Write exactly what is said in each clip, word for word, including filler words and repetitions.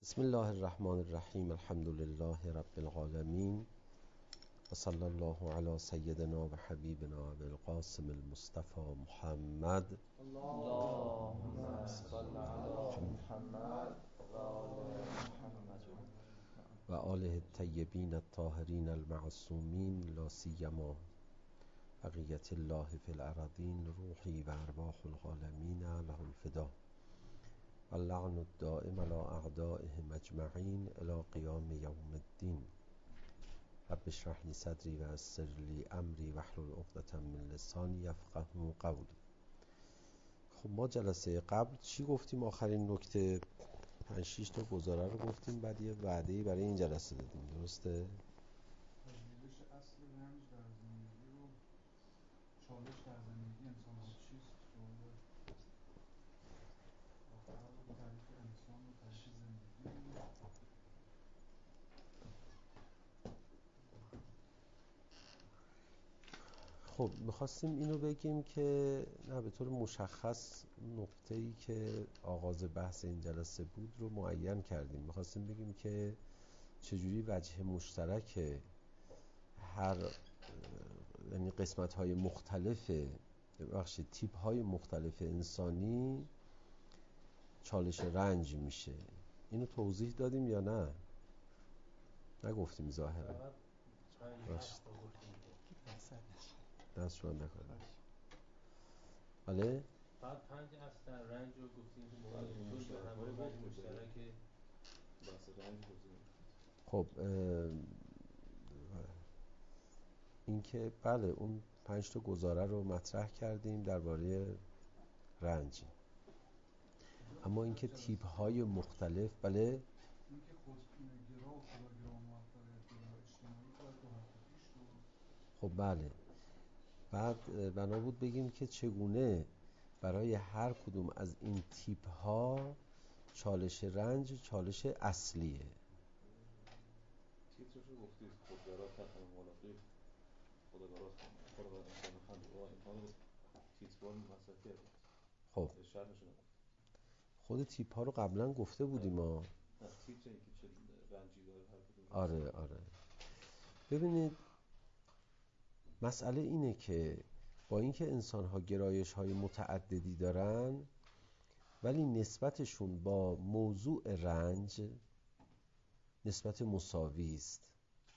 بسم الله الرحمن الرحیم. الحمد لله رب العالمین و صلی الله علی سیدنا و حبیبنا ابی القاسم المصطفى محمد. اللهم صل علی محمد و آل محمد و آله الطیبین الطاهرین المعصومین، لا سیما بقیت الله فی الارضین، روحی و ارواح العالمین له الفدا و اللعن الدائم علی اعدائهم اجمعین الی قیام یوم الدین. رب اشرح لی صدری و یسر لی امری واحلل عقدة من لسانی یفقهوا قولی. خب ما جلسه قبل چی گفتیم؟ آخرین نکته پنج شش تا گزاره رو گفتیم، بعد یه وعده‌ای برای این جلسه دادیم، درسته؟ پذیرش اصل رنج در زندگی رو، چالش در زندگی انسان ها چیست؟ سوال آخر رو تعریف انسان و تعریف زندگی بود. خب میخواستیم اینو بگیم که نه به طور مشخص نقطه‌ای که آغاز بحث این جلسه بود رو معین کردیم. میخواستیم بگیم که چجوری وجه مشترک هر یعنی قسمت‌های مختلف ببخشید تیپ‌های مختلف انسانی چالش رنج میشه. اینو توضیح دادیم یا نه؟ نگفتیم ظاهرا. باشه. دست شما نکنید. بله؟ بعد پنج اصل در رنج رو گفتیم که موضوع به همراه مشترک بحث رنج گفتیم. خب این که بله اون پنج تا گزاره رو مطرح کردیم درباره رنج، اما اینکه تیپ های مختلف بله اینکه خودگرا و خداگرا و موفقیت گرا اجتماعی باید دو هفته پیش رو. خب بله، بعد بنا بود بگیم که چگونه برای هر کدوم از این تیپ ها چالش رنج چالش اصلیه. تیترش رو گفتید خودگرا تحت ملاقی خداگرا خداگرا انسان خند و امکان رو تیتروار مصرف کرد. خب شرحش رو خود تیپ ها رو قبلا گفته بودیم ما. نه تیتر اینکه چه رنجی داره هر کدوم. آره آره ببینید مسئله اینه که با اینکه انسان ها گرایش های متعددی دارن، ولی نسبتشون با موضوع رنج نسبت مساوی است.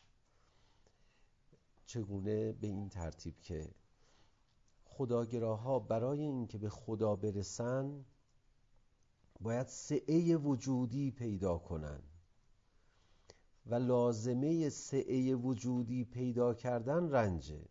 چگونه؟ به این ترتیب که خداگراها برای اینکه به خدا برسن باید سعه وجودی پیدا کنن و لازمه سعه وجودی پیدا کردن رنجه.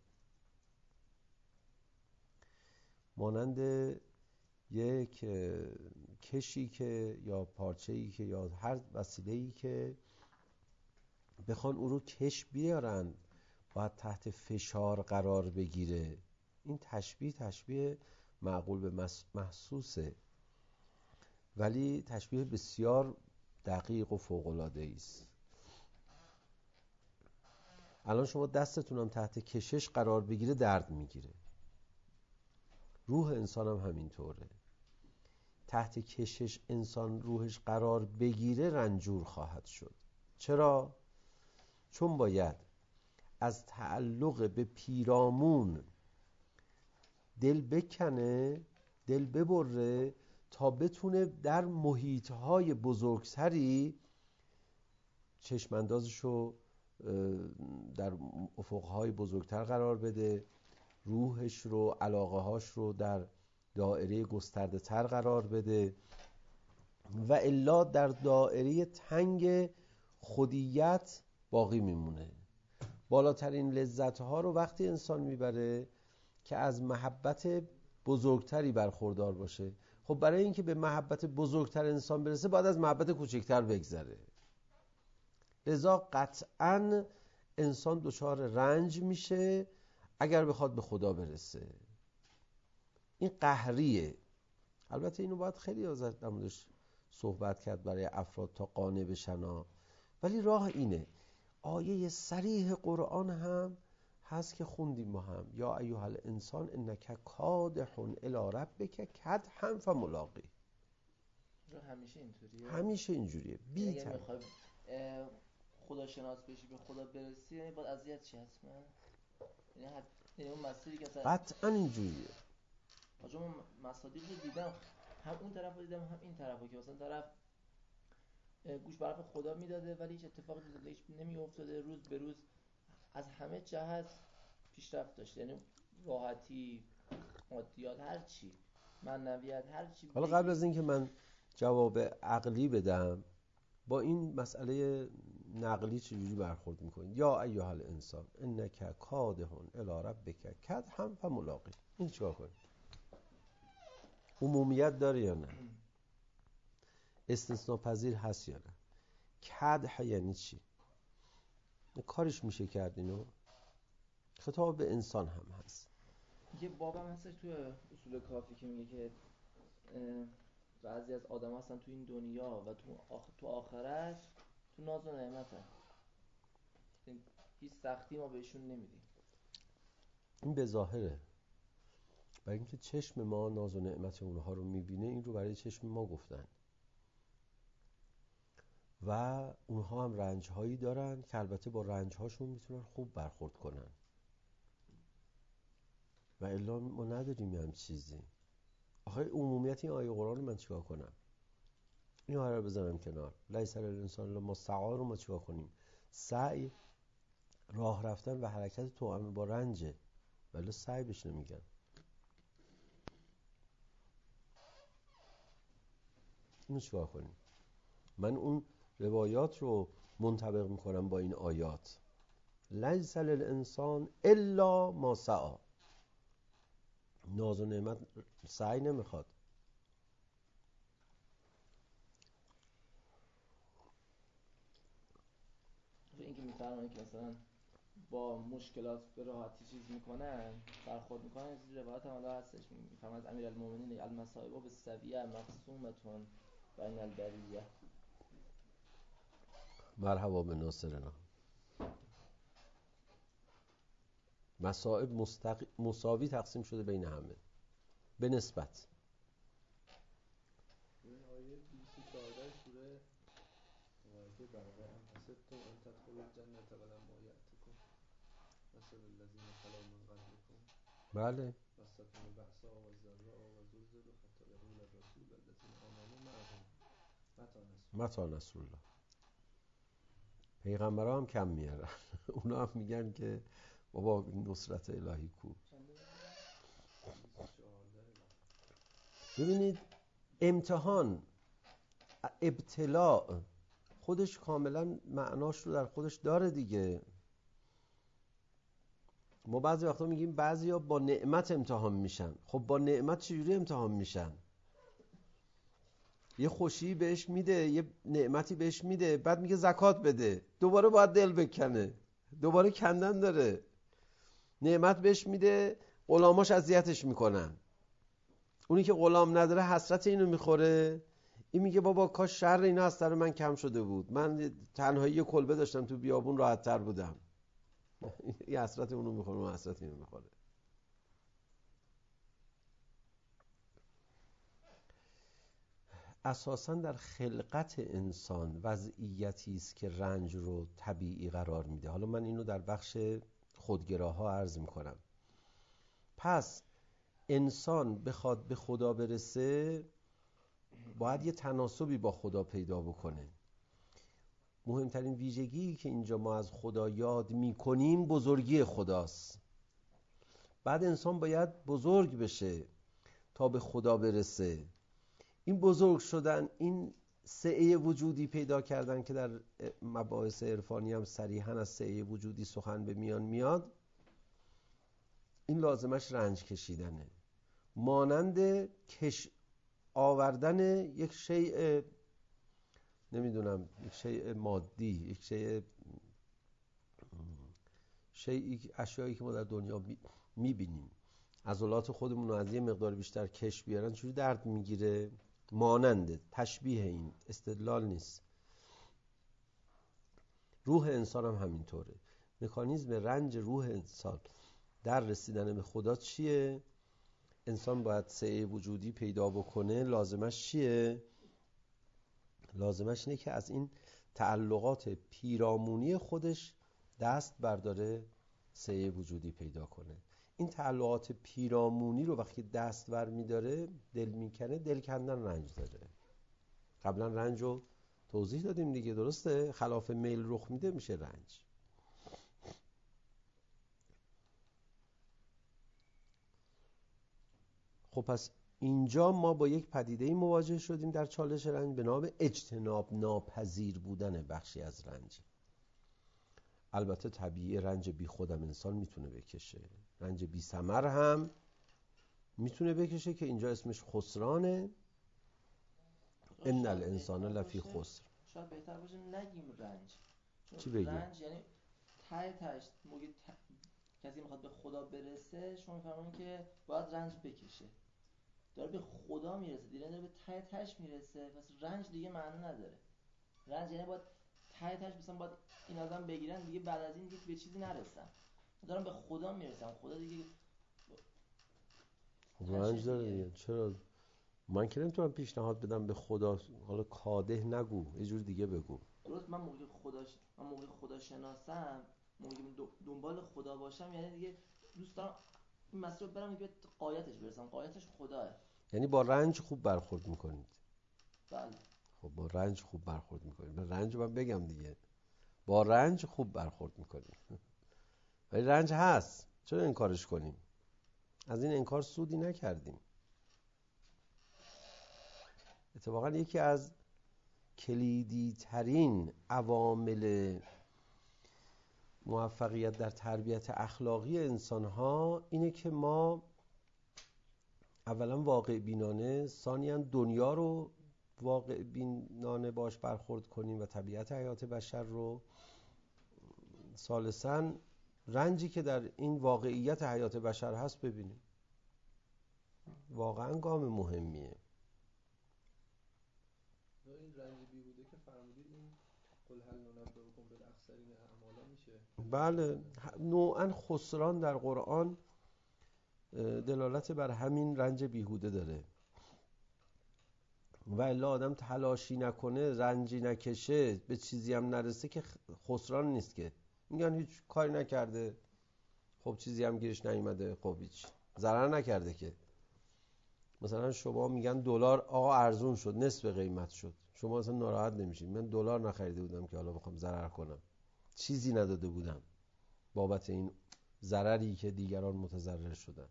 مانند یک کشی که یا پارچه‌ای که یا هر وسیله‌ای که بخوان او رو کش بیارن باید تحت فشار قرار بگیره. این تشبیه تشبیه معقول به محسوسه، ولی تشبیه بسیار دقیق و فوق‌العاده است. الان شما دستتونم تحت کشش قرار بگیره درد میگیره. روح انسان هم همینطوره. تحت کشش انسان روحش قرار بگیره رنجور خواهد شد. چرا؟ چون باید از تعلق به پیرامون دل بکنه، دل ببره تا بتونه در محیطهای بزرگتری چشماندازشو در افقهای بزرگتر قرار بده، روحش رو علاقه‌هاش رو در دایره گسترده تر قرار بده و الا در دایره تنگ خودیت باقی میمونه. بالاترین لذت‌ها رو وقتی انسان میبره که از محبت بزرگتری برخوردار باشه. خب برای اینکه به محبت بزرگتر انسان برسه باید از محبت کوچکتر بگذره. لذا قطعاً انسان دچار رنج میشه اگر بخواد به خدا برسه. این قهریه. البته اینو باید خیلی ازش نمودش صحبت کرد برای افراد تا قانع بشن، ولی راه اینه. آیه صریح قرآن هم هست که خوندیم ما هم، یا ایها الانسان انک کادح الی ربک کدحا فملاقی. همیشه اینطوریه؟ همیشه اینجوریه. بی اگه تن میخوای خدا شناس بشی به خدا برسی یعنی باید اذیت چی حتما؟ یعنی حت... یعنی اون مسیری که اصلا قطعا اینجوریه. آجا من مصادیق رو دیدم، هم اون طرف رو دیدم هم این طرف رو، که مثلا طرف گوش به حرف خدا میداده ولی هیچ اتفاقی تو زندگیش نمی افتاده، روز به روز از همه جهت پیشرفت داشته، یعنی راحتی، مادیات، هر چی، معنویت، هر چی. حالا قبل از اینکه من جواب عقلی بدم، با این مسئله نقلی چجوری برخورد میکنید؟ یا ایها الانسان انک کادح الی ربک کدحا فملاقی. این چیکار کنید؟ عمومیت داره یا نه؟ استثناء پذیر هست یا نه؟ کدح یعنی چی؟ کارش میشه کرد اینو؟ خطاب به انسان هم هست. یه بابم هستش تو اصول کافی که میگه که بعضی از آدم هستن تو این دنیا و تو, آخ... تو آخرت تو ناز و نعمت هست، هیچ سختی ما بهشون نمیدیم. این به ظاهره، برای اینکه چشم ما ناز و نعمت اونها رو میبینه، این رو برای چشم ما گفتن و اونها هم رنجهایی دارن که البته با رنجهاشون میتونن خوب برخورد کنن و الا ما نداریم هم چیزی. آخه عمومیت این آیه قرآن رو من چیکار کنم؟ این آیه رو بزنم کنار، لیس للانسان الا ما سعی رو ما چیکار کنیم؟ سعی راه رفتن و حرکت توأم با رنجه، ولی سعی بهش نمیگن. اینو چیکار کنیم؟ من اون روایات رو منطبق میکنم با این آیات. لیس للانسان الا ما سعی. ناز و نعمت سعی نمیخواد. این که میفرمایه که مثلا با مشکلات به راحتی چیز میکنن، برخورد میکنن، از روایت هم الله هستش، میفرماید از امیرالمومنین المصائب بالسویه مقسومتون بین البریه. مرحبا به ناصرنا. مصائب مستق... مساوی تقسیم شده بین همه به نسبت. این آیه دویست و چهارده سوره آیه بقره هم حسبتم ان تدخلوا الجنة ولما یأتکم مثل الذین خلوا من قبلکم بله. مستهم البأساء والضراء وزلزلوا حتی یقول الرسول والذین آمنوا معه متی متی نصر الله. پیغمبرها هم کم میارن. اونا هم میگن که بابا نصرت الهی کو. ببینید امتحان، ابتلاء خودش کاملا معناش رو در خودش داره دیگه. ما بعضی وقتا میگیم بعضیا با نعمت امتحان میشن. خب با نعمت چجوری امتحان میشن؟ یه خوشی بهش میده، یه نعمتی بهش میده، بعد میگه زکات بده، دوباره باید دل بکنه، دوباره کندن داره. نعمت بهش میده، غلاماش اذیتش میکنن، اونی که غلام نداره حسرت اینو میخوره. این میگه بابا کاش شر اینا از سر من کم شده بود، من تنهایی یه کلبه داشتم تو بیابون راحت تر بودم. یه حسرت اونو میخوره و حسرت اینو میخوره. اساساً در خلقت انسان وضعیتی است که رنج رو طبیعی قرار میده. حالا من اینو در بخش خودگراها عرض میکنم. پس انسان بخواد به خدا برسه باید یه تناسبی با خدا پیدا بکنه. مهمترین ویژگی که اینجا ما از خدا یاد میکنیم بزرگی خداست. بعد انسان باید بزرگ بشه تا به خدا برسه. این بزرگ شدن، این سعی وجودی پیدا کردن که در مباحث عرفانی هم صریحاً از سعی وجودی سخن به میان میاد، این لازمش رنج کشیدنه. مانند کش آوردن یک شیء، نمیدونم، یک شیء مادی، یک شیء شیئی اشیایی که ما در دنیا میبینیم، عضلات خودمون رو از یه مقدار بیشتر کش بیارن چجوری درد میگیره؟ ماننده. تشبیه، این استدلال نیست. روح انسان هم همینطوره. مکانیزم رنج روح انسان در رسیدن به خدا چیه؟ انسان باید سعی وجودی پیدا بکنه. لازمش چیه؟ لازمش اینه که از این تعلقات پیرامونی خودش دست برداره سعی وجودی پیدا کنه. این تعلقات پیرامونی رو وقتی دست بر میداره، دل میکنه، دل کندن رنج داره. قبلا رنج رو توضیح دادیم دیگه، درسته؟ خلاف میل رخ میده میشه رنج. خب پس اینجا ما با یک پدیده‌ای مواجه شدیم در چالش رنج به نام اجتناب ناپذیر بودن بخشی از رنج. البته طبیعی رنج بی خودم انسان میتونه بکشه، رنج بی ثمر هم میتونه بکشه که اینجا اسمش خسرانه. ان الانسان لفی خسر. شاید بهتر باشه نگیم رنج. چی بگیم؟ رنج یعنی ته تهش موقع ت... کسی میخواد به خدا برسه، شما میفهمون که باید رنج بکشه. داره به خدا میرسه، دیگه داره به ته تهش میرسه، پس رنج دیگه معنی نداره. رنج یعنی باید ته تهش مثلا باید این آدم بگیرن دیگه بعد از این دیگه به چیزی نرسم. دارم به خدا میرسم، خدا دیگه رنج داره دیگه. چرا؟ من که نمیتونم پیشنهاد بدم به خدا، حالا کاده نگو، یه جور دیگه بگو. درست. من موقع خداش من موقع خدا شناسم، موقع دنبال خدا باشم، یعنی دیگه دوست دارم این مسیر رو برم دیگه غایتش برسم. غایتش خداه. یعنی با رنج خوب برخورد میکنید؟ بله. خب با رنج خوب برخورد میکنید. من رنج رو من بگم دیگه، با رنج خوب برخورد میکنید. ولی رنج هست، چرا انکارش کنیم؟ از این انکار سودی نکردیم. اتفاقا یکی از کلیدی ترین عوامل موفقیت در تربیت اخلاقی انسان ها اینه که ما اولا واقع بینانه، ثانیاً دنیا رو واقع بینانه باش برخورد کنیم و طبیعت حیات بشر رو، ثالثاً رنجی که در این واقعیت حیات بشر هست ببینیم. واقعاً گام مهمیه. این رنج بیهوده که فرمودید، این قل هل ننبئکم بالاخسرین اعمالا میشه؟ بله، نوعاً خسران در قرآن دلالت بر همین رنج بیهوده داره. و الا آدم تلاشی نکنه، رنجی نکشه، به چیزی هم نرسه که خسران نیست که. میگن هیچ کاری نکرده، خب چیزی هم گیرش نیومده، خب هیچ ضرر نکرده که. مثلا شما میگن دلار آقا ارزون شد، نصف قیمت شد، شما اصلا ناراحت نمیشید. من دلار نخریده بودم که حالا بخوام ضرر کنم، چیزی نداده بودم بابت این ضرری که دیگران متضرر شدن.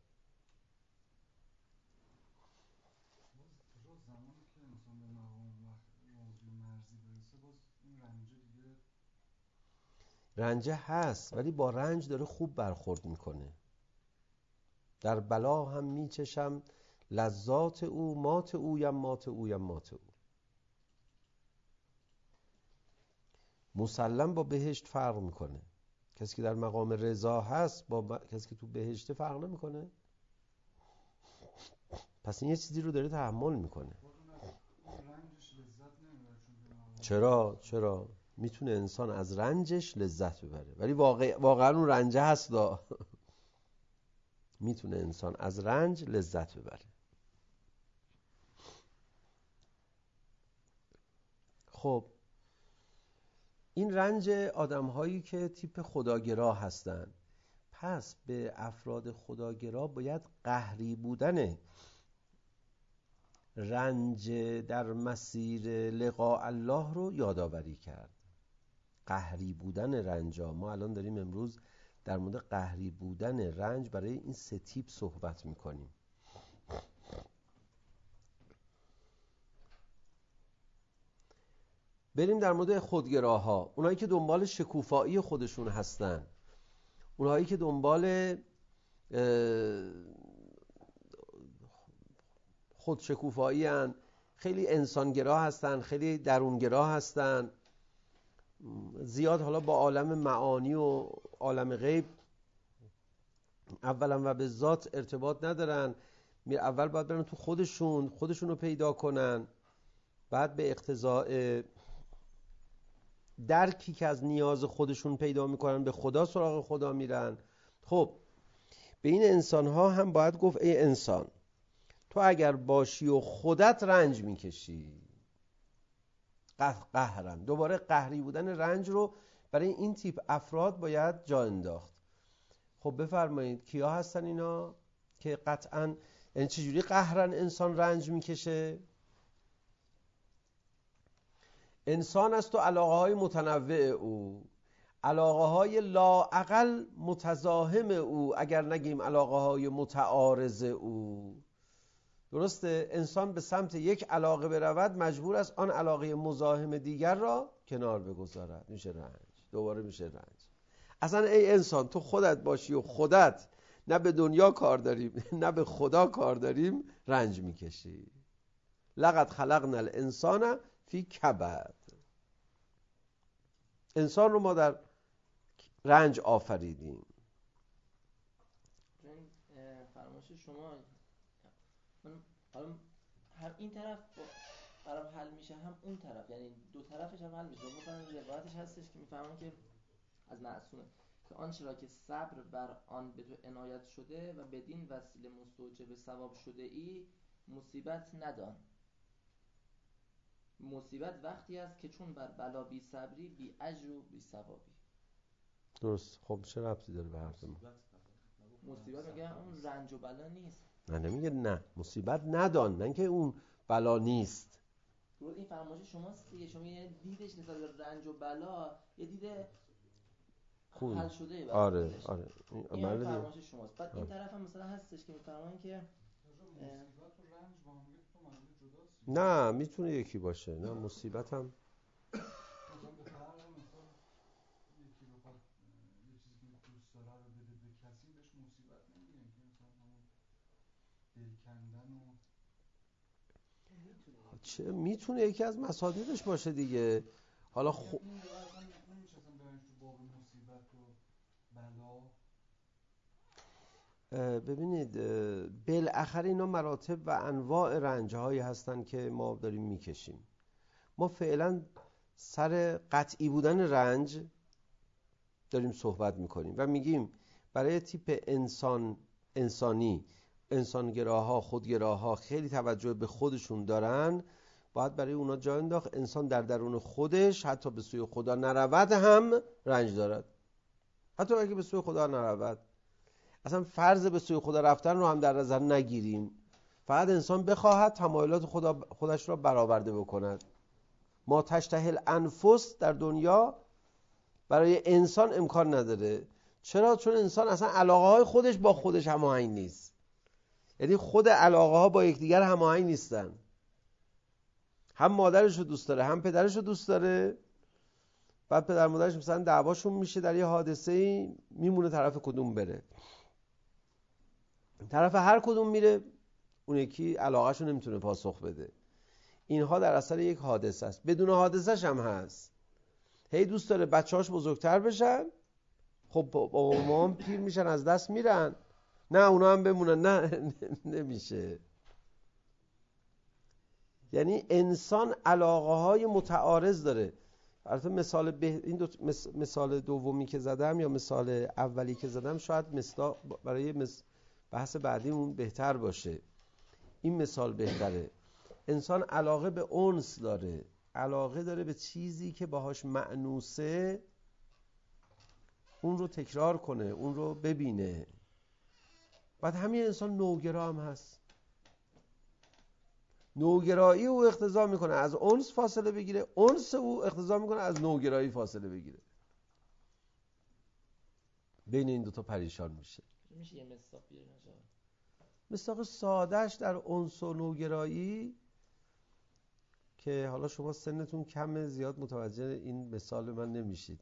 زمانی که انسان به مقام موضوع مرزی برسه، باز این رنجه دیگه رنجه هست، ولی با رنج داره خوب برخورد میکنه. در بلا هم میچشم لذات او، مات او یم مات او یم مات او. مسلم با بهشت فرق میکنه. کسی که در مقام رضا هست با ب... کسی که تو بهشت فرق نمیکنه. پس این یه چیزی رو داره تحمل میکنه. رنجش لذت نمیبره. چرا؟ چرا؟ میتونه انسان از رنجش لذت ببره، ولی واقع... واقعا اون رنجه هست دا. میتونه انسان از رنج لذت ببره. خب این رنج آدم هایی که تیپ خداگرا هستن، پس به افراد خداگرا باید قهری بودن رنج در مسیر لقاء الله رو یادآوری کرد. قهری بودن رنج ها، ما الان داریم امروز در مورد قهری بودن رنج برای این سه تیپ صحبت میکنیم. بریم در مورد خودگراها، اونایی که دنبال شکوفایی خودشون هستن، اونایی که دنبال خودشکوفایی هستن، خیلی انسانگرا هستن، خیلی درونگرا هستن، زیاد حالا با عالم معانی و عالم غیب اولا و به ذات ارتباط ندارن. اول باید برن تو خودشون خودشون رو پیدا کنن، بعد به اقتضاء درکی که از نیاز خودشون پیدا میکنن به خدا سراغ خدا میرن. خب به این انسان ها هم باید گفت ای انسان، تو اگر باشی و خودت رنج میکشی، قهرن. دوباره قهری بودن رنج رو برای این تیپ افراد باید جا انداخت. خب بفرمایید کیا هستن اینا که قطعاً، یعنی چجوری قهرن انسان رنج میکشه؟ انسان است و علاقه های متنوع او، علاقه های لااقل متزاحم او، اگر نگیم علاقه های متعارض او. درسته؟ انسان به سمت یک علاقه برود مجبور است آن علاقه مزاحم دیگر را کنار بگذارد. میشه رنج، دوباره میشه رنج. اصلا ای انسان تو خودت باشی و خودت نه به دنیا کار داریم نه به خدا کار داریم، رنج میکشی. لقد خلقنا الانسان فی کبد. انسان رو ما در رنج آفریدیم. فرمایش شما من حالا هم این طرف برام حل میشه هم اون طرف، یعنی دو طرفش هم حل میشه. مثلا روایتش هستش که میفهمم که از معصومه که آنچه را که صبر بر آن به تو عنایت شده و بدین وسیله مستوجب ثواب شده ای مصیبت ندان. مصیبت وقتی است که چون بر بلا بی صبری بی اجر و بی ثوابی. درست. خب چه ربطی داره به حرف ما؟ مصیبت میگه اون رنج و بلا نیست. نه نمیگه نه، مصیبت ندان، نه که اون بلا نیست. درست. این فرمایش شماست دیگه. شما یه دیدش نسبت به رنج و بلا یه دید خوب. حل شده. آره آره این هم فرمایش شماست. بعد این طرف هم مثلا هستش که میفرماین که مصیبت و رنج با هم دیگه تو معنی جداست. نه میتونه یکی باشه. نه مصیبت هم مثلا به فرق مثلا یکی بخواد یه چیزی که دوست داره رو بده به کسی بهش مصیبت نمیگن که مثلا همون دل کندن و چه میتونه یکی از مصادیقش باشه دیگه. حالا خب نمیشه اصلا برنش تو باب مصیبت و بلا. ببینید بالاخره اینا مراتب و انواع رنج‌هایی هستن که ما داریم میکشیم. ما فعلا سر قطعی بودن رنج داریم صحبت میکنیم و میگیم برای تیپ انسان انسانی انسانگراها خودگراها خیلی توجه به خودشون دارن، باید برای اونا جا انداخت انسان در درون خودش حتی به سوی خدا نرود هم رنج دارد. حتی اگه به سوی خدا نرود، اصلا فرض به سوی خدا رفتن رو هم در نظر نگیریم، فقط انسان بخواهد تمایلات خدا خودش را برآورده بکند. ما تشتهی الانفس در دنیا برای انسان امکان نداره. چرا؟ چون انسان اصلا علاقه های خودش با خودش هماهنگ نیست. یعنی خود علاقه ها با یکدیگر هماهنگ نیستن. هم مادرش رو دوست داره هم پدرش رو دوست داره، بعد پدر مادرش مثلا دعواشون میشه در یه حادثه‌ای، میمونه طرف کدوم بره. طرف هر کدوم میره اون یکی علاقه‌شو نمیتونه پاسخ بده. اینها در اثر یک حادثه است. بدون حادثه‌ش هم هست. هی دوست داره بچه‌هاش بزرگتر بشن، خب بابا و مامان پیر میشن از دست میرن، نه اونا هم بمونن، نه نمیشه. یعنی انسان علاقه های متعارض داره. البته مثال به این دو مثال دومی که زدم یا مثال اولی که زدم شاید مصداق برای مس... بحث بعدیمون بهتر باشه. این مثال بهتره. انسان علاقه به انس داره، علاقه داره به چیزی که باهاش مأنوسه، اون رو تکرار کنه، اون رو ببینه. بعد همین انسان نوگرا هم هست. نوگرایی او اقتضا میکنه از انس فاصله بگیره، انس او اقتضا میکنه از نوگرایی فاصله بگیره. بین این دوتا پریشان میشه. میشه یه مصداق بیارین آجا؟ مصداق سادهش در انس و نوگرایی که حالا شما سنتون کمه زیاد متوجه این مثال من نمیشید.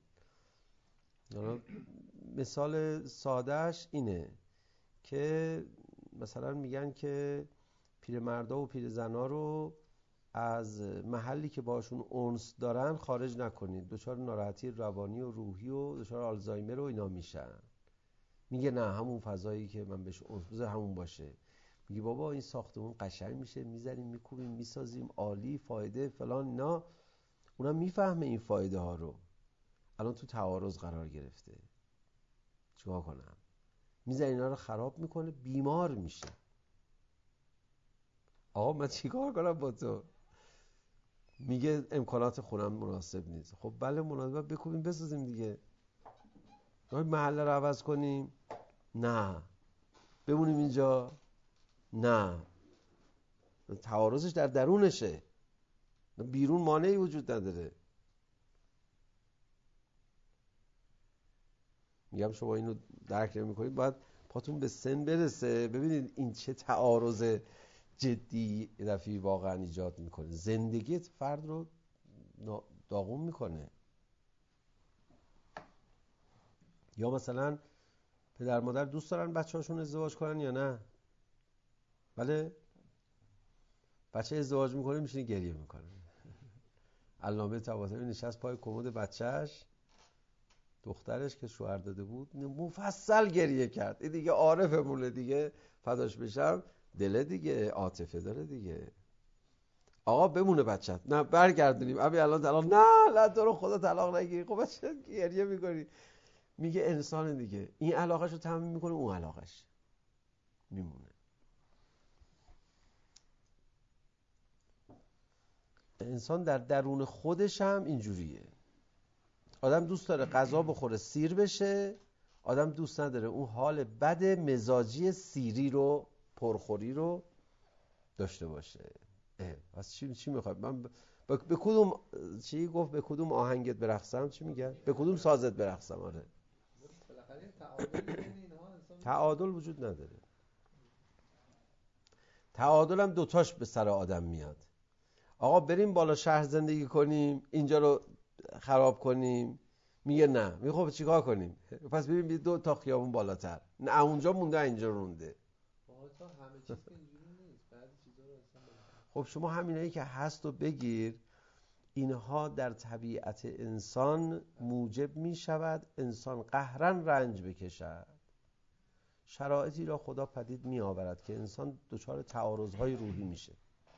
مثال سادهش اینه که مثلا میگن که پیرمردا و پیرزنا رو از محلی که باشون انس دارن خارج نکنید، دچار ناراحتی روانی و روحی و دچار آلزایمر و اینا میشن. میگه نه همون فضایی که من بهش انس بذار همون باشه. میگه بابا این ساختمون قشنگ میشه، میذاریم میکوبیم میسازیم عالی فایده فلان اینا. اونم میفهمه این فایده ها رو. الان تو تعارض قرار گرفته، چیکار کنم؟ میذاره اینا رو خراب میکنه، بیمار میشه. آقا من چیکار کنم با تو؟ میگه امکانات خونم مناسب نیست. خب بله مناسب، بکوبیم بسازیم دیگه. میخوایم محله رو عوض کنیم؟ نه. بمونیم اینجا؟ نه. تعارضش در درونشه، بیرون مانعی وجود نداره. میگم شما اینو درک نمی‌کنید، باید پاتون به سن برسه ببینید این چه تعارض جدی دفعی واقعا ایجاد میکنه، زندگی فرد رو داغون میکنه. یا مثلا پدر مادر دوست دارن بچه هاشون ازدواج کنن یا نه؟ بله؟ بچه ازدواج میکنه میشینی گریه میکنه. علامه طباطبایی نشست پای کمد بچهش، دخترش که شوهر داده بود مفصل گریه کرد. این دیگه عارفمونه دیگه، فداش بشم، دل دیگه، عاطفه داره دیگه. آقا بمونه بچت، نه برگردونیم ابی الان طلاق، نه لا تو رو خدا طلاق نگیری. خب بچه گریه میکنی. میگه انسان دیگه این علاقهش رو تمام میکنه، اون علاقهش میمونه. انسان در درون خودش هم اینجوریه. آدم دوست داره غذا بخوره سیر بشه، آدم دوست نداره اون حال بد مزاجی سیری رو، پرخوری رو داشته باشه. پس چی چی میخواد؟ من ب... به کدوم چی گفت؟ به کدوم آهنگت برقصم؟ چی میگن؟ به کدوم سازت برقصم؟ آره بالاخره تعادل بین اینها انسان تعادل وجود نداره. تعادل هم دوتاش به سر آدم میاد. آقا بریم بالا شهر زندگی کنیم، اینجا رو خراب کنیم، میگه نه. میگه خب چیکار کنیم؟ پس بریم دو تا خیابون بالاتر. نه اونجا مونده، اینجا رونده. واقعا همه چیز که اینجوری نیست، بعضی چیزا رو اصلا بگم. خب شما همینایی که هست و بگیر، اینها در طبیعت انسان موجب می شود انسان قهرن رنج بکشد. شرایطی را خدا پدید می آورد که انسان دچار تعارضهای روحی میشه.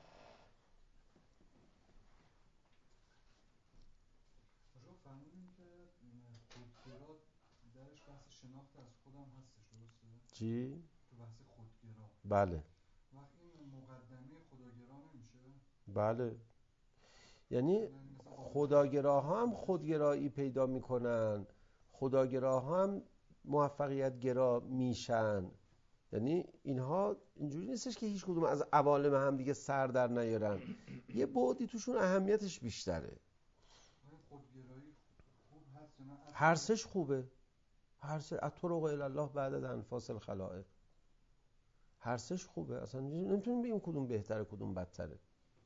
شما فهمیدیم که خودگرا درش بحث شناخت از خودم هستش، درسته؟ چی؟ تو بحث خودگرا. بله. وقت این مقدمه خداگرا نمیشه؟ بله. یعنی خداگراها هم خودگرایی پیدا میکنن، خداگراها هم موفقیت گرا میشن. یعنی اینها اینجوری نیستش که هیچ کدوم از عوالم هم دیگه سر در نیارن، یه بعدی توشون اهمیتش بیشتره. خودگرایی خوب هست یا نه؟ هر سش خوبه. هر سش اطرق الی الله بعد انفاس الخلائق، هر سش خوبه. اصلا نمیتونیم بگیم کدوم بهتره کدوم بدتره.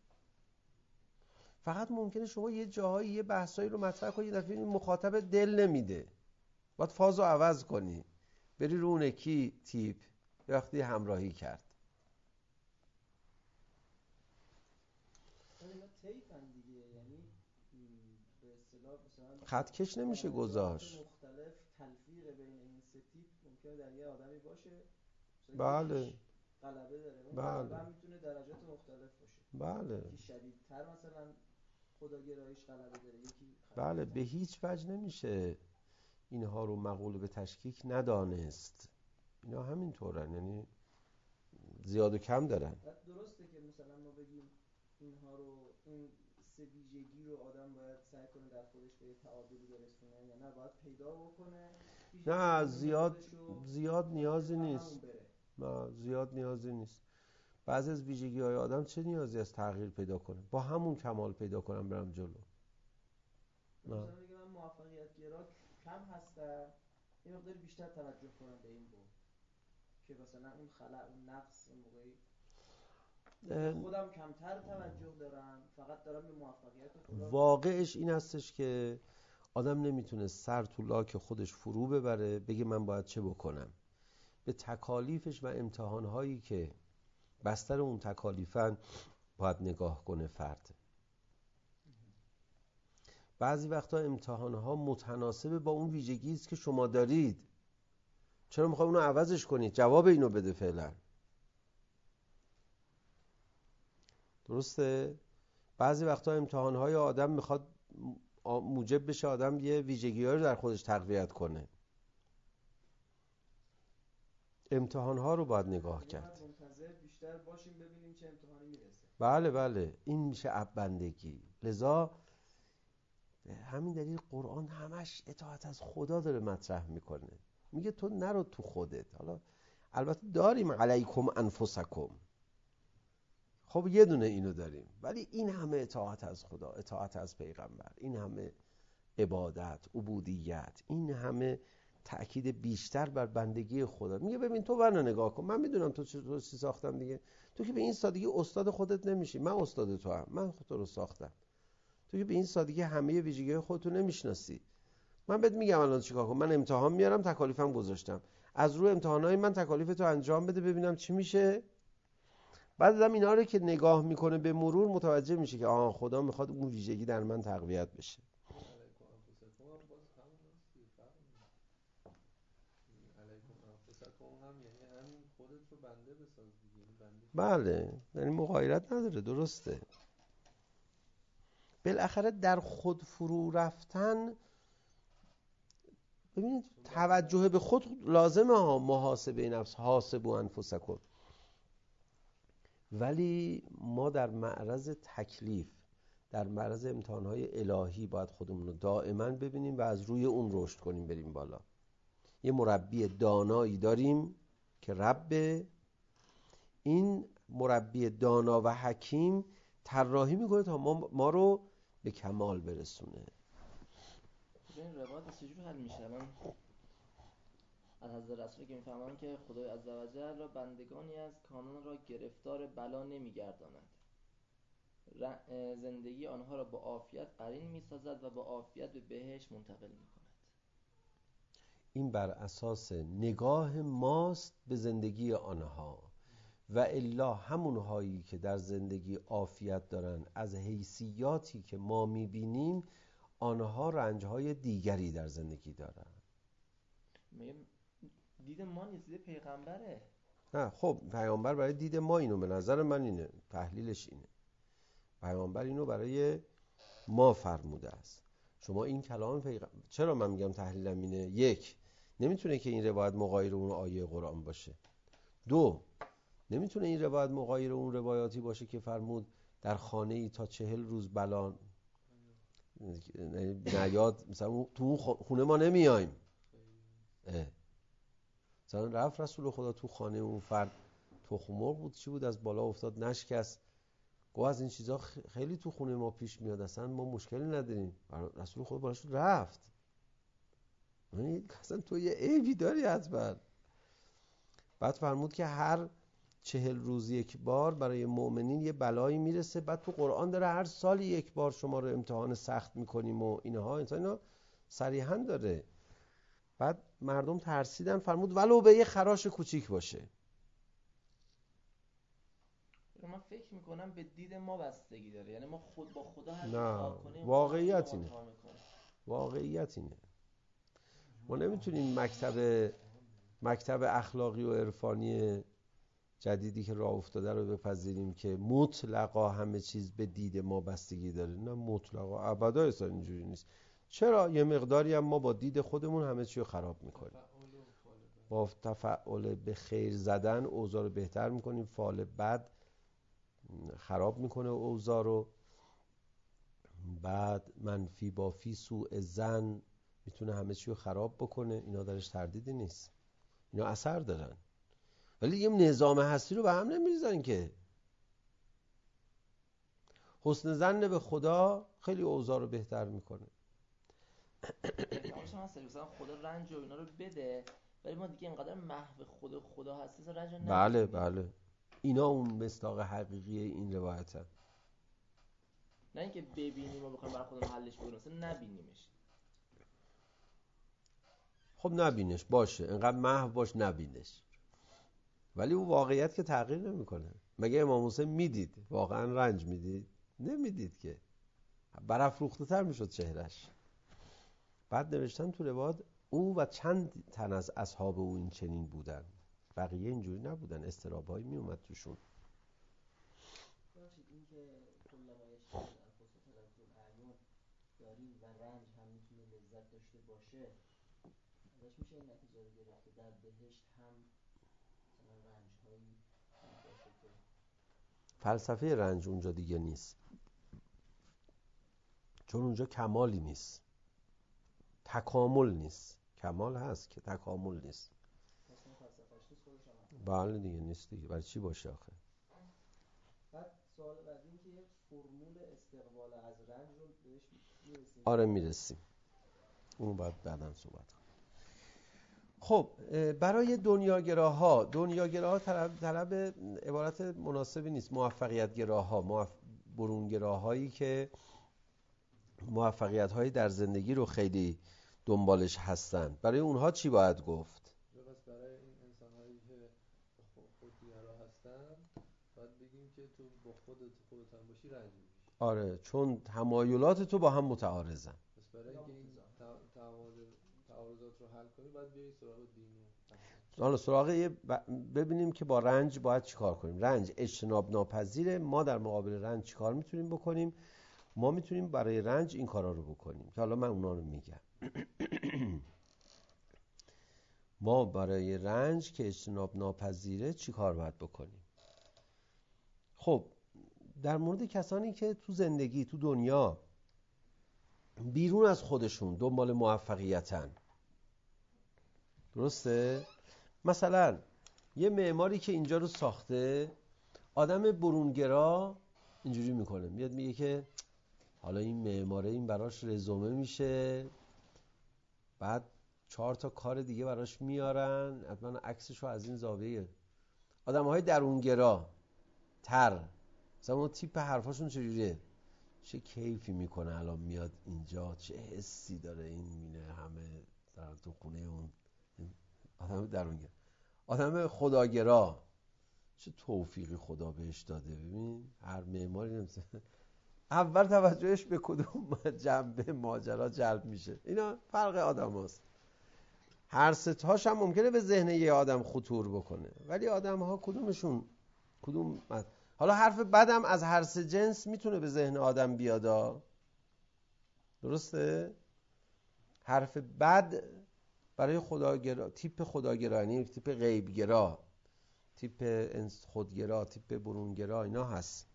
فقط ممکنه شما یه جاهایی یه بحثایی رو مطرح کنی، یه دفعه این مخاطب دل نمیده، باید فازو عوض کنی، بری رو اون کی تیپ یه وقتی همراهی کرد. اینا تیپن دیگه، یعنی به اصطلاح مثلا خطکش نمیشه گذاشت. مختلف تلفیق بین این سه تیپ ممکنه در یه آدمی باشه. بله. غلبه داره. اون بله. غلبه هم میتونه درجات مختلف باشه. بله. یکی شدیدتر مثلا خداگراییش غلبه داره، یکی بله. به هیچ وجه نمیشه اینها رو مقول به تشکیک ندانست. اینا همینطورن، یعنی زیاد و کم دارن. درسته که مثلا ما بگیم اینها رو، این سه ویژگی رو آدم باید سعی کنه در خودش به تعادلی برسونه یا نه باید پیدا بکنه؟ نه زیاد زیاد نیازی نیست. نه زیاد نیازی نیست. بعضی از ویژگی های آدم چه نیازی از تغییر پیدا کنه؟ با همون کمال پیدا کنم برم جلو. مثلا میگم من موفقیت گرا کم هستم، یه مقدار بیشتر توجه کنم به این بود که مثلا اون خلأ اون نقص اون موقعی خودم کمتر توجه دارم، فقط دارم به موفقیت خودم. واقعش این هستش که آدم نمیتونه سر تو لاک خودش فرو ببره بگه من باید چه بکنم. به تکالیفش و امتحانهایی که بستر اون تکالیفن باید نگاه کنه فرد. بعضی وقتا امتحانها متناسب با اون ویژگی است که شما دارید. چرا میخوای اونو عوضش کنید؟ جواب اینو بده فعلا. درسته؟ بعضی وقتا امتحانهای آدم میخواد موجب بشه آدم یه ویژگی‌ها رو در خودش تقویت کنه. امتحانها رو باید نگاه کرد. منتظر بیشتر باشیم ببینیم چه امتحانی میرسه. بله بله، این میشه اب بندگی. لذا همین دلیل قرآن همش اطاعت از خدا داره مطرح میکنه. میگه تو نرو تو خودت. حالا البته داریم علیکم انفسکم، خب یه دونه اینو داریم، ولی این همه اطاعت از خدا، اطاعت از پیغمبر، این همه عبادت، عبودیت، این همه تأکید بیشتر بر بندگی خدا. میگه ببین تو منو نگاه کن، من میدونم تو چطور چی ساختم دیگه، تو که به این سادگی استاد خودت نمیشی، من استاد تو هم، من خودت رو ساختم، تو که به این سادگی همه ویژگی خودتو نمیشناسی. من بهت میگم الان چیکار کن، من امتحان میارم، تکالیفم گذاشتم، از روی امتحانای من تکالیف تو انجام بده ببینم چی میشه. بعد آدم اینا رو که نگاه میکنه به مرور متوجه میشه که آها خدا میخواد اون ویژگی در من تقویت بشه. علیکم انفسکم هم باز همون هست دیگه، فرق نمی‌کنه. علیکم انفسکم هم یعنی همین خودت رو بنده بساز دیگه، یعنی بنده. بله، یعنی مغایرت نداره، درسته. بالاخره در خود فرو رفتن، ببینید توجه به خود لازمه ها، محاسبه نفس، حاسبو انفسکم، ولی ما در معرض تکلیف، در معرض امتحانهای الهی باید خودمون رو دائما ببینیم و از روی اون رشد کنیم بریم بالا. یه مربی دانایی داریم که رب، این مربی دانا و حکیم طراحی میکنه تا ما, ما رو به کمال برسونه. این روایت از چجور حل میشه؟ من از حضرت رسول که میفهمم که خدای عزوجل را بندگانی از کانون را گرفتار بلا نمیگرداند، زندگی آنها را با عافیت قرین میسازد و با عافیت به بهشت منتقل میکند. این بر اساس نگاه ماست به زندگی آنها، و الا همونهایی که در زندگی عافیت دارن از حیثیاتی که ما میبینیم، آنها رنجهای دیگری در زندگی دارن. دید ما نیست، دید پیغمبره. نه خب پیغمبر برای دید ما اینو، به نظر من اینه، تحلیلش اینه، پیغمبر اینو برای ما فرموده است. شما این کلام پیغمبر، چرا من میگم تحلیلم اینه؟ یک، نمیتونه که این روایت مغایر اون آیه قرآن باشه. دو، نمیتونه این روایت مغایر اون روایاتی باشه که فرمود در خانه ای تا چهل روز بلا نیاد، مثلا تو خونه ما نمیایم. مثلا رفت رسول خدا تو خانه اون فرد، تخم مرغ بود چی بود از بالا افتاد نشکست، گوه از این چیزا خیلی تو خونه ما پیش میاد، اصلا ما مشکلی نداریم. رسول خدا بالاش رفت، یعنی اصلا تو یه عیبی داری حتما. بعد فرمود که هر چهل روز یک بار برای مؤمنین یه بلایی میرسه. بعد تو قرآن داره هر سال یک بار شما رو امتحان سخت میکنیم و اینها، اینا صریحا داره. بعد مردم ترسیدن، فرمود ولو به یه خراش کوچیک باشه. من فکر میکنم به دید ما بستگی داره، یعنی ما خود با خدا هر نه، کنیم واقعیت اینه، واقعیت اینه. ما نمیتونیم مکتب مکتب اخلاقی و عرفانی جدیدی که راه افتاده رو بپذیریم که مطلقا همه چیز به دید ما بستگی داره. نه مطلقا، ابدا اصلا اینجوری نیست. چرا؟ یه مقداری هم ما با دید خودمون همه چی رو خراب میکنیم. با تفعول به خیر زدن اوضاع رو بهتر میکنیم، فعال بد خراب میکنه اوضاع رو. بعد منفی با فی سوء ظن میتونه همه چی رو خراب بکنه. اینا درش تردیدی نیست، اینا اثر دارن، ولی یه نظام هستی رو به هم نمیریزن که. حسن ظن به خدا خیلی اوضاع رو بهتر میکنه. مثلا خدا رنج و اینا رو بده، ولی ما دیگه اینقدر محو خود خدا هستی رنج رو نمیدیم. بله بله، اینا اون مصداق حقیقی این روایتن. نه اینکه ببینیم و بخوایم برای خودمون حلش بکنیم، مثلا نبینیمش. خب نبینش، باشه، اینقدر محو باش نبینش، ولی اون واقعیت که تغییر نمیکنه. مگه امام حسین میدید واقعا رنج میدید؟ نمیدید که، برافروخته تر میشد چهرش. بعد نوشتن تو روایت او و چند تن از اصحاب او این چنین بودن، بقیه اینجوری نبودن، استرابایی میومد توشون. باشید این که کلما یشتهی الانفس تلذ الاعیون داریم و رنج هم میتونه لذت داشته باشه، ازش میشه این نتیجه رو گرفت که در بهشت هم مثلا رنج هایی باشه که فلسفه رنج اونجا دیگه نیست. چون اونجا کمالی نیست، تکامل نیست. کمال هست که تکامل نیست. بله دیگه نیست دیگه، برای چی باشه آخه؟ بعد سوال بعدی این که یک فرمول استقبال از رنج رو بهش میرسیم. آره میرسیم، اون باید بعداً صحبت کنیم. خب برای دنیاگراها، دنیاگراها طلب, طلب عبارت مناسبی نیست. موفقیتگراها، موف... برونگراهایی که موفقیت‌هایی در زندگی رو خیلی دنبالش هستن، برای اونها چی باید گفت؟ پس برای این انسان‌هایی که خودگرا هستن باید بگیم که تو با خودت خودت هم باشی رنج می‌کشی. آره، چون تمایلات تو با هم متعارضن. پس برای اینکه این تعارضات رو حل کنی باید بیای سراغ دین و حالا سراغ یه ببینیم که با رنج باید چیکار کنیم. رنج اجتناب ناپذیره. ما در مقابل رنج چیکار میتونیم بکنیم؟ ما میتونیم برای رنج این کارا رو بکنیم که حالا من اونا رو میگم. ما برای رنج که اجتناب ناپذیره چی کار باید بکنیم؟ خب در مورد کسانی که تو زندگی تو دنیا بیرون از خودشون دنبال موفقیتن، درسته؟ مثلا یه معماری که اینجا رو ساخته، آدم برونگرا اینجوری میکنه، میاد میگه که حالا این معماره این براش رزومه میشه، بعد چهار تا کار دیگه براش میارن، حتما عکسشو از این زاویه. آدم‌های درونگرا تر مثلا اون تیپ حرفاشون چجوریه؟ چه کیفی میکنه الان میاد اینجا، چه حسی داره این مینه همه در تو خونه اون. آدم درونگرا. آدم خداگرا چه توفیقی خدا بهش داده. ببین هر معماری نمیشه اول توجهش به کدوم جنبه ماجرا جلب میشه. اینا فرق آدم هاست. هر ستاش هم ممکنه به ذهن یه آدم خطور بکنه، ولی آدم ها کدومشون کدوم مد... حالا حرف بدم از هر سه جنس میتونه به ذهن آدم بیادا، درسته؟ حرف بد برای خداگرا، تیپ خداگرانی، تیپ غیبگرا، تیپ خودگرا، تیپ برونگرا، اینا هست.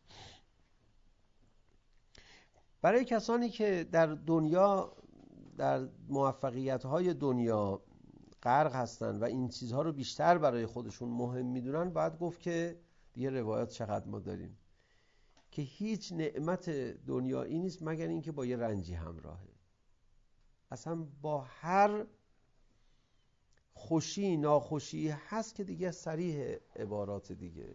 برای کسانی که در دنیا در موفقیت‌های دنیا غرق هستن و این چیزها رو بیشتر برای خودشون مهم میدونن، باید گفت که دیگه روایات چقدر ما داریم که هیچ نعمت دنیایی نیست مگر اینکه با یه رنجی همراهه. اصلا با هر خوشی ناخوشی هست که دیگه صریح عبارات دیگه.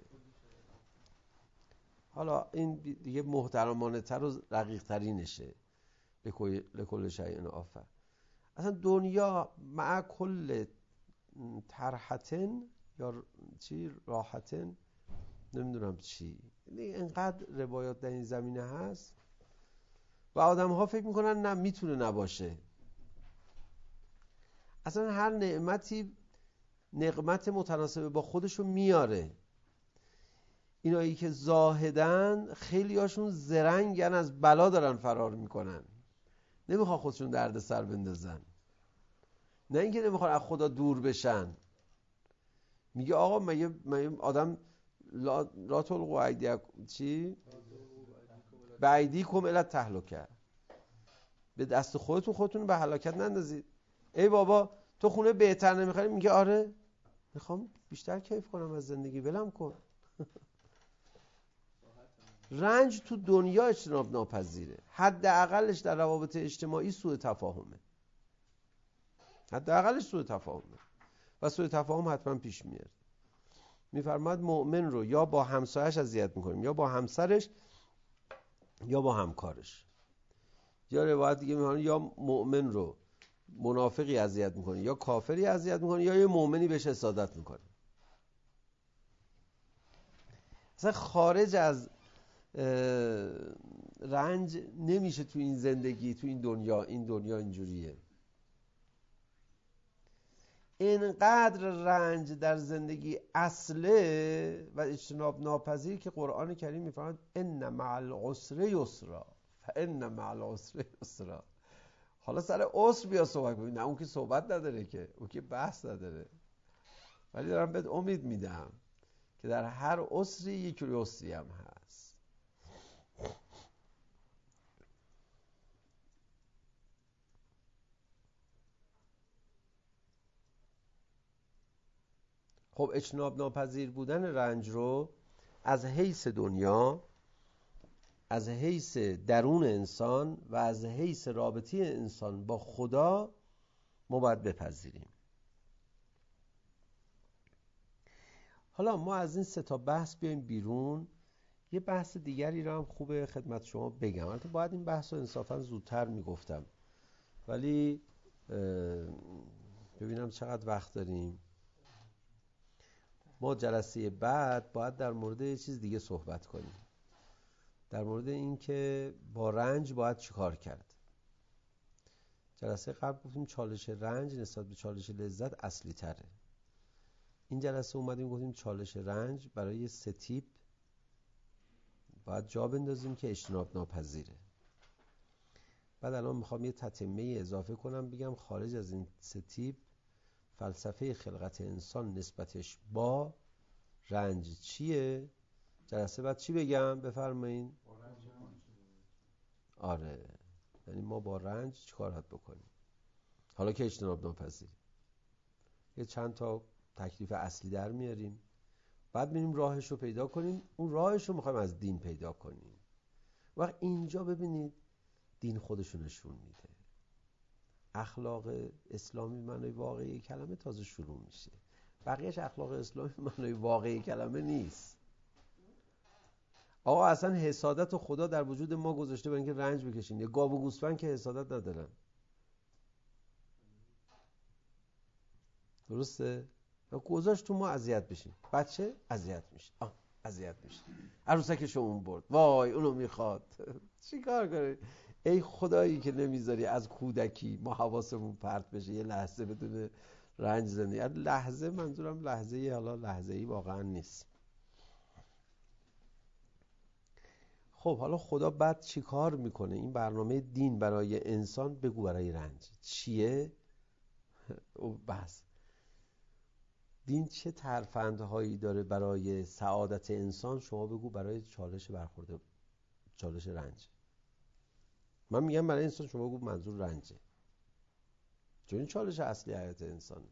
حالا این دیگه محترمانه تر و رقیق ترینشه، لکل شیء آفر. اصلا دنیا مع کل ترحتن یا چی راحتن، نمیدونم چی، اینقدر روایات در این زمینه هست و آدم ها فکر میکنن نه میتونه نباشه. اصلا هر نعمتی نقمت متناسب با خودشو میاره. اینایی که زاهدن خیلی هاشون زرنگن، از بلا دارن فرار میکنن، نمیخوان خودشون درد سر بندازن، نه اینکه نمیخوان از خدا دور بشن. میگه آقا مگه آدم لا, لا تلقوا ایدیکم چی؟ بایدیکم الی تهلکه، به دست خودتون خودتون به هلاکت نندازید. ای بابا تو خونه بهتر نمیخری؟ میگه آره میخوام بیشتر کیف کنم از زندگی، ولم کن. رنج تو دنیا اجتناب ناپذیره. حداقلش در روابط اجتماعی سوء تفاهمه، حداقلش سوء تفاهمه و سوء تفاهم حتما پیش میاد. میفرماد مؤمن رو یا با همسایش اذیت میکنیم، یا با همسرش، یا با همکارش. یا روایت دیگه میگه یا مؤمن رو منافقی اذیت میکنه، یا کافری اذیت میکنه، یا یه مؤمنی بهش حسادت میکنه. اصلا خارج از رنج نمیشه تو این زندگی، تو این دنیا. این دنیا اینجوریه. اینقدر رنج در زندگی اصله و اجتناب ناپذیر که قرآن کریم میفرماید ان مع العسر یسرا فان مع العسر یسرا. حالا سر عسر بیا صحبت کنیم. نه اون که صحبت نداره که، اون که بحث نداره، ولی دارم بهت امید میدم که در هر عسری یک یسری هم هست. خب اجتناب ناپذیر بودن رنج رو از حیث دنیا، از حیث درون انسان و از حیث رابطه انسان با خدا ما باید بپذیریم. حالا ما از این سه تا بحث بیایم بیرون. یه بحث دیگری رو هم خوبه خدمت شما بگم. البته باید این بحث رو انصافا زودتر میگفتم، ولی ببینم چقدر وقت داریم. ما جلسه بعد باید در مورد یه چیز دیگه صحبت کنیم، در مورد این که با رنج باید چیکار کرد. جلسه قبل گفتیم چالش رنج نسبت به چالش لذت اصلی تره. این جلسه اومدیم گفتیم چالش رنج برای سه تیپ باید جا بندازیم که اجتناب ناپذیره. بعد الان میخوام یه تتمه اضافه کنم، بگم خارج از این سه تیپ فلسفه خلقت انسان نسبتش با رنج چیه؟ جلسه بعد چی بگم؟ بفرمایین. آره، یعنی ما با رنج چی کارات بکنیم حالا که اجتناب ناپذیر. یه چند تا تکلیف اصلی در میاریم، بعد میریم راهش رو پیدا کنیم. اون راهش رو میخوایم از دین پیدا کنیم. وقت اینجا ببینید دین خودشو نشون میده. اخلاق اسلامی معنای واقعی کلمه تازه شروع میشه. بقیهش اخلاق اسلامی معنای واقعی کلمه نیست. آقا اصلا حسادت و خدا در وجود ما گذاشته برای اینکه رنج بکشیم. یه گاو و گوسفند که حسادت ندارن، درسته؟ گذاشت تو ما اذیت بشیم. بچه اذیت میشه، آه اذیت میشه، عروسکشو اون برد، وای اونو میخواد. چی کار کنی؟ ای خدایی که نمیذاری از کودکی ما حواسمون پرت بشه یه لحظه بدون رنج زندگی. لحظه منظورم لحظه ای، حالا لحظه ای واقعا نیست. خب حالا خدا بعد چی کار میکنه؟ این برنامه دین برای انسان بگو برای رنج چیه؟ بس دین چه ترفندهایی داره برای سعادت انسان؟ شما بگو برای چالش برخورده، چالش رنج. من میگم برای انسان، شما بگو منظور رنجه، چون این چالش اصلی حیات انسانه.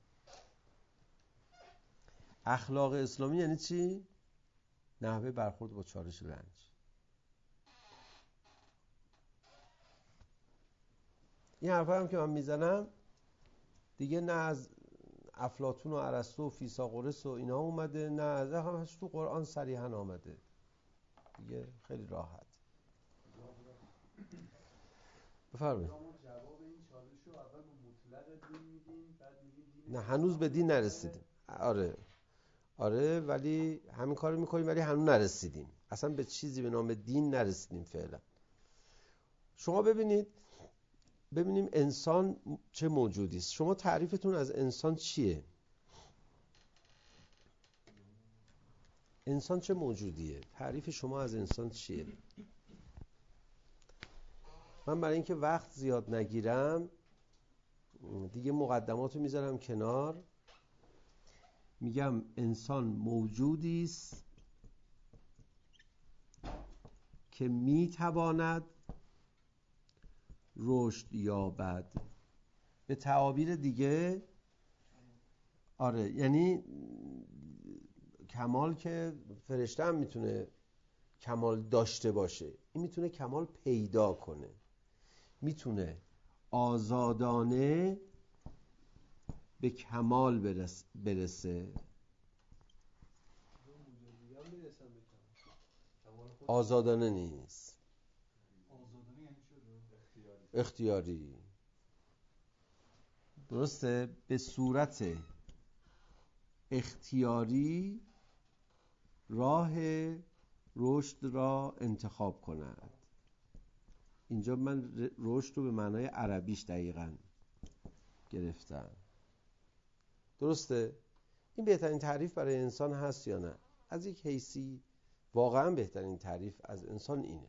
اخلاق اسلامی یعنی چی؟ نحوه برخورد با چالش رنج. این حرفا هم که من میزنم دیگه نه از افلاطون و ارسطو و فیثاغورس و اینا اومده، نه از همش تو قرآن صریحا آمده. دیگه خیلی راحت. بفرمایید. جواب این چالش رو اول با مطلق دین میدیم، بعد میگیم دین نه هنوز به دین نرسیدیم. آره آره ولی همین کارو میکنیم، ولی هنوز نرسیدیم، اصلا به چیزی به نام دین نرسیدیم فعلا. شما ببینید ببینیم انسان چه موجودی است. شما تعریفتون از انسان چیه؟ انسان چه موجودیه؟ تعریف شما از انسان چیه؟ من برای اینکه وقت زیاد نگیرم دیگه مقدماتو میذارم کنار. میگم انسان موجودی است که میتواند رشد یابد. به تعابیر دیگه آره، یعنی کمال که فرشته هم میتونه کمال داشته باشه، این میتونه کمال پیدا کنه، میتونه آزادانه به کمال برس برسه. آزادانه نیست، آزادانه یعنی چه؟ اختیاری. درسته؟ به صورت اختیاری راه رشد را انتخاب کند. اینجا من رشد رو به معنای عربیش دقیقاً گرفتم. درسته؟ این بهترین تعریف برای انسان هست یا نه؟ از یک حیثی واقعاً بهترین تعریف از انسان اینه.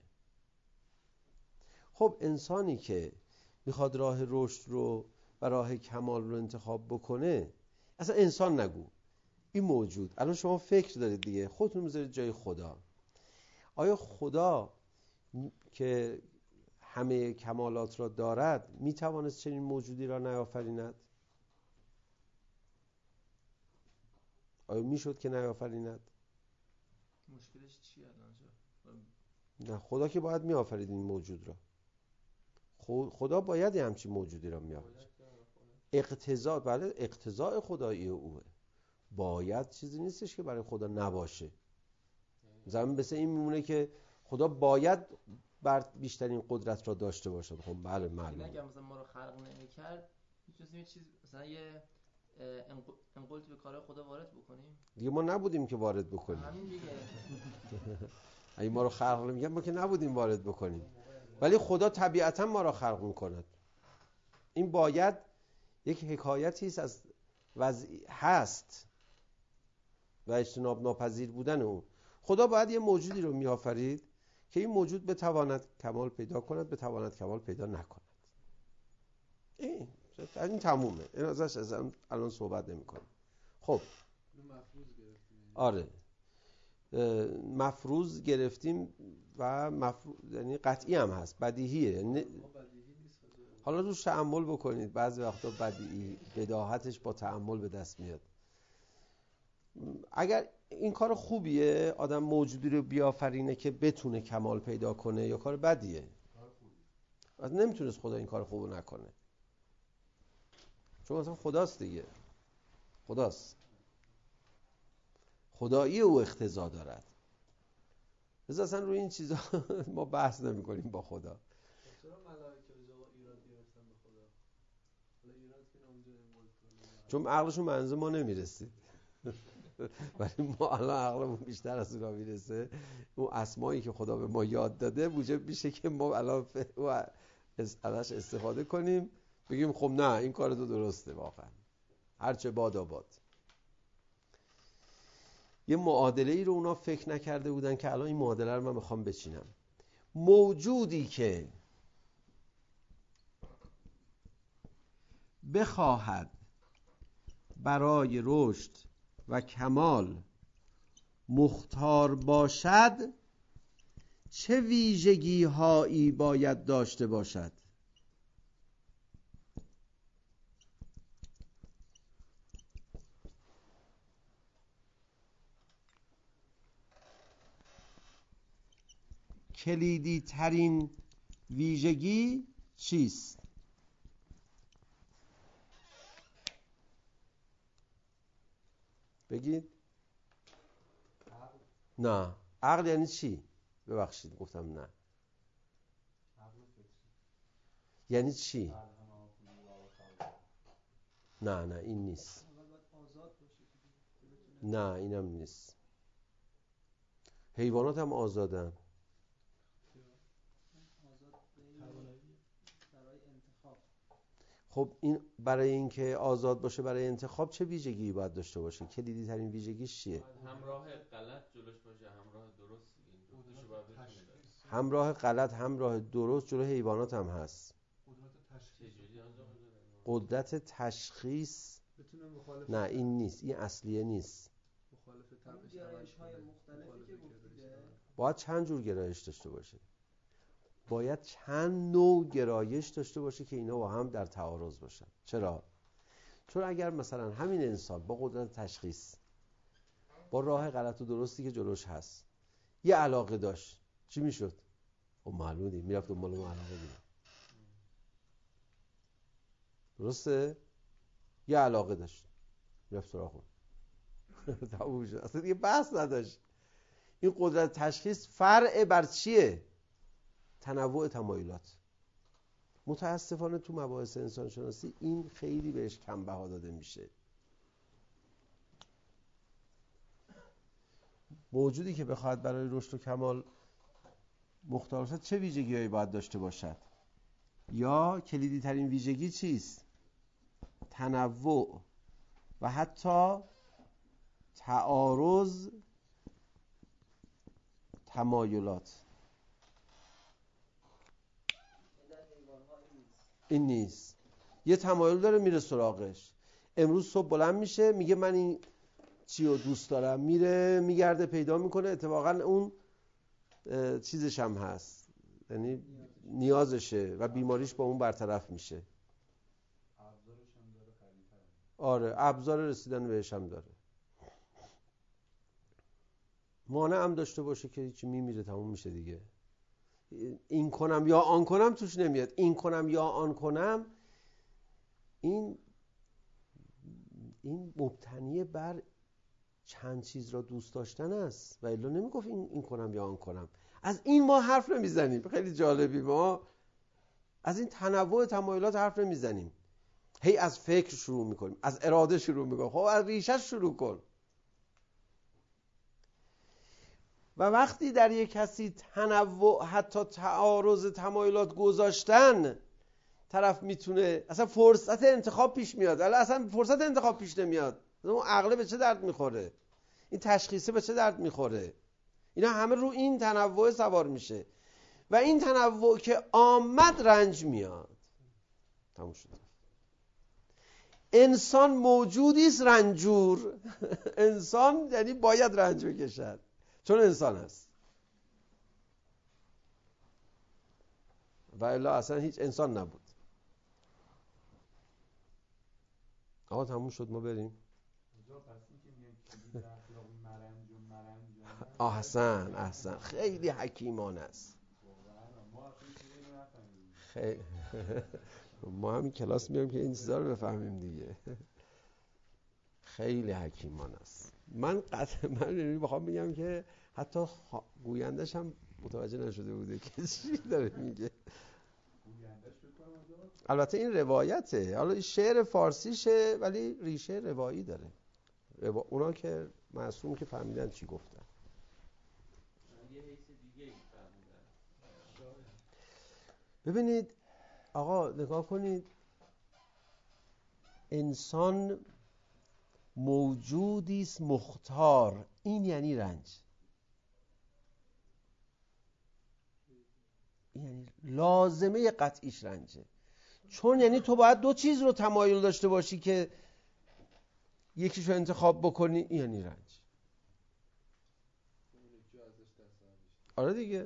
خب انسانی که میخواد راه رشد رو و راه کمال رو انتخاب بکنه، اصلا انسان نگو، این موجود. الان شما فکر دارید دیگه، خودتون میذارید جای خدا. آیا خدا که همه کمالات را دارد میتوانست چنین موجودی را نیافریند؟ آیا میشد که نیافریند؟ مشکلش چیه الان جا؟ نه، خدا که باید میآفرید این موجود را. خدا باید یه همچین موجودی را میآفرید. اقتضا، بله اقتضاء خدایی اوه. باید چیزی نیستش که برای خدا نباشه. زمین مثل این میمونه که خدا باید بر بیشترین قدرت را داشته باشد. خب بله معلومه. اگر مثلا ما رو خلق نمی‌کرد میتونستیم یه چیز مثلا یه انقلت به کار خدا وارد بکنیم. دیگه ما نبودیم که وارد بکنیم. همین دیگه. اگه ما رو خلق نمی‌کرد ما که نبودیم وارد بکنیم. ولی خدا طبیعتا ما را خلق می‌کند. این باید یک حکایتی است از وضع هست و اجتناب ناپذیر بودن اون. خدا باید یه موجودی رو میآفرید که این موجود بتواند کمال پیدا کند، بتواند کمال پیدا نکند. این این تمومه. این ازش از الان صحبت نمی‌کنم. خب آره مفروض گرفتیم و مفروض یعنی قطعی هم هست، بدیهیه. ن... حالا روش تأمل بکنید. بعضی وقتا بدیهی بداهتش با تأمل به دست میاد. اگر این کار خوبیه آدم موجودی رو بیافرینه که بتونه کمال پیدا کنه یا کار بدیه؟ از نمیتونست خدا این کار خوبو نکنه، چون مثلا خداست دیگه. خداست، خدایی او اقتضا دارد. لذا اصلا روی این چیزا ما بحث نمی کنیم با خدا. چرا ملائکه به جواب ایراد گرفتن به خدا؟ حالا ایراد که اونجا نمی‌کنه چون عقلشون منظور ما نمیرسید. ولی ما الان عقلمون بیشتر از اونا میرسه. اون اسمایی که خدا به ما یاد داده موجب میشه که ما الان ازش استفاده کنیم، بگیم خب نه این کار تو درسته. واقعا هرچه باد آباد. یه معادله ای رو اونا فکر نکرده بودن که الان این معادله رو من میخوام بچینم. موجودی که بخواهد برای رشد و کمال مختار باشد چه ویژگی هایی باید داشته باشد؟ کلیدی ترین ویژگی چیست؟ بگید. عقل. نه عقل یعنی چی؟ ببخشید گفتم نه. عقل فطری یعنی چی؟ نه نه این نیست. نه اینم نیست. حیوانات هم آزادن. خب این برای اینکه آزاد باشه برای انتخاب چه ویژگی باید داشته باشه؟ کلیدی ترین ویژگیش چیه؟ همراه غلط جلوش باشه، همراه درست. این دوتاشو باید بتونه داره. همراه غلط، همراه درست جلو حیوانات هم هست. قدرت تشخیص نه این نیست، این اصلیه نیست. باید چند جور گرایش داشته باشه. باید چند نوع گرایش داشته باشه که اینا با هم در تعارض باشن. چرا؟ چون اگر مثلا همین انسان با قدرت تشخیص با راه غلط و درستی که جلوش هست یه علاقه داشت، چی میشد؟ خب معلومه دیگه میرفت دنبال اون علاقه دیگه. درسته؟ یه علاقه داشت میرفت سراغ اون. تموم شد. اصلا دیگه بحث نداشت. این قدرت تشخیص فرع بر چیه؟ تنوع تمایلات. متاسفانه تو مباحث انسان شناسی این خیلی بهش کم بها داده میشه. موجودی که بخواد برای رشد و کمال مختار شد چه ویژگی‌هایی باید داشته باشد؟ یا کلیدی ترین ویژگی چیست؟ تنوع و حتی تعارض تمایلات. این نیست. یه تمایل داره میره سراغش. امروز صبح بلند میشه میگه من این چی رو دوست دارم، میره میگرده پیدا میکنه، اتفاقا اون چیزش هم هست، یعنی نیازشه و بیماریش با اون برطرف میشه. ابزارش هم داره قوی‌تره. آره ابزار رسیدن بهش هم داره. مانع هم داشته باشه که هیچی میمیره تموم میشه دیگه. این کنم یا آن کنم توش نمیاد. این کنم یا آن کنم این این مبتنی بر چند چیز را دوست داشتن است و الا نمیگفت این, این کنم یا آن کنم. از این ما حرف نمیزنیم. خیلی جالبی، ما از این تنوع تمایلات حرف نمیزنیم. هی از فکر شروع میکنیم، از اراده شروع میکنیم. خب از ریشه شروع کن. و وقتی در یک کسی تنوع حتی تعارض تمایلات گذاشتن، طرف میتونه اصلا فرصت انتخاب پیش میاد. ولی اصلا فرصت انتخاب پیش نمیاد. اون عقل به چه درد میخوره؟ این تشخیصه به چه درد میخوره؟ اینا همه رو این تنوع سوار میشه و این تنوع که آمد رنج میاد. تموم شد. انسان موجودی است رنجور. انسان یعنی باید رنج بکشد چون انسان است و الا اصلا هیچ انسان نبود. آقا تموم شد، ما بریم. آه احسن احسن، خیلی حکیمانه است. خیلی ما همین کلاس میایم که این چیزا رو بفهمیم دیگه. خیلی حکیمانه است. من قطعا من میخوام بگم که حتی گویندش هم متوجه نشده بوده که چی داره میگه. البته این روایته، حالا این شعر فارسیشه ولی ریشه روایی داره. روا... اونا که معصوم که فهمیدن چی گفتن. ببینید آقا نگاه کنید، انسان موجودی است مختار. این یعنی رنج. این یعنی لازمه قطعیش رنجه. چون یعنی تو باید دو چیز رو تمایل داشته باشی که یکیش رو انتخاب بکنی. این یعنی رنج. آره دیگه.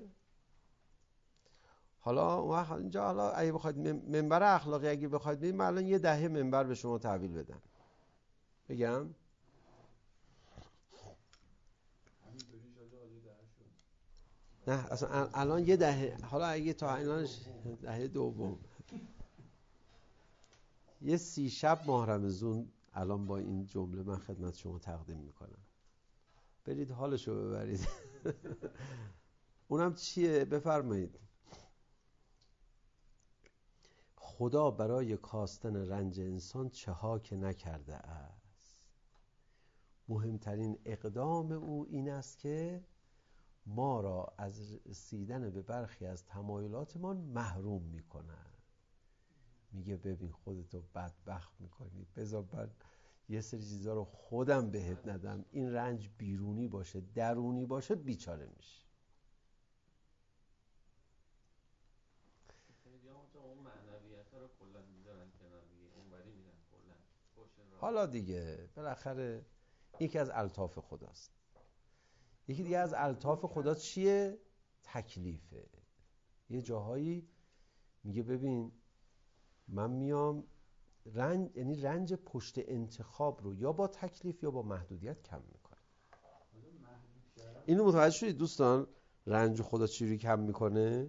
حالا اینجا حالا اگه بخواید منبر اخلاقی اگه بخواید ببینید، من الان یه دهه منبر به شما تحویل بدم بگم نه اصلا الان یه دهه، حالا اگه تا الانش دهه دوم، یه سی شب ماه رمضان الان با این جمله من خدمت شما تقدیم میکنم. برید حالشو ببرید. اونم چیه؟ بفرمایید. خدا برای کاستن رنج انسان چه ها که نکرده است. مهمترین اقدام او این است که ما را از رسیدن به برخی از تمایلاتمان محروم میکنن. میگه ببین خودتو بدبخت میکنی، بذار من یه سری چیزا رو خودم بهت ندم. این رنج بیرونی باشه درونی باشه بیچاره میشی. حالا دیگه بالاخره یکی از الطاف خداست. یکی دیگه از الطاف خدا چیه؟ تکلیفه. یه جاهایی میگه ببین من میام رنج، یعنی رنج پشت انتخاب رو یا با تکلیف یا با محدودیت کم میکنه. اینو متوجه شدید دوستان؟ رنج خدا چی رو کم میکنه؟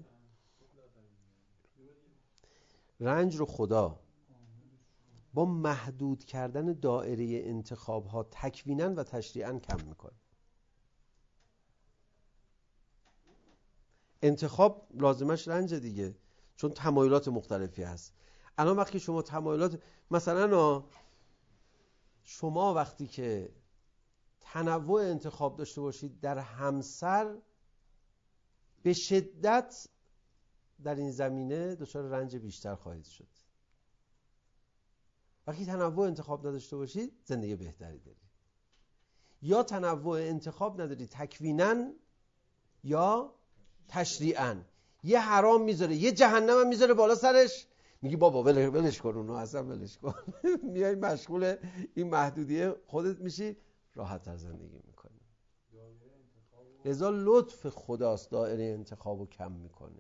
رنج رو خدا با محدود کردن دایره انتخاب ها تکویناً و تشریعاً کم میکنه. انتخاب لازمش رنج دیگه، چون تمایلات مختلفی هست. الان وقتی شما تمایلات، مثلا شما وقتی که تنوع انتخاب داشته باشید در همسر، به شدت در این زمینه دچار رنج بیشتر خواهید شد. وقتی تنوع انتخاب نداشته باشید زندگی بهتری دارید. یا تنوع انتخاب ندارید تکویناً یا تشریعاً. یه حرام میذاره یه جهنم هم میذاره بالا سرش، میگی بابا ولش کن اونو، اصلا ولش کن. میای مشغول این محدودیه خودت میشی، راحت تر زندگی میکنی. لذا لطف خداست دایره انتخابو کم میکنه.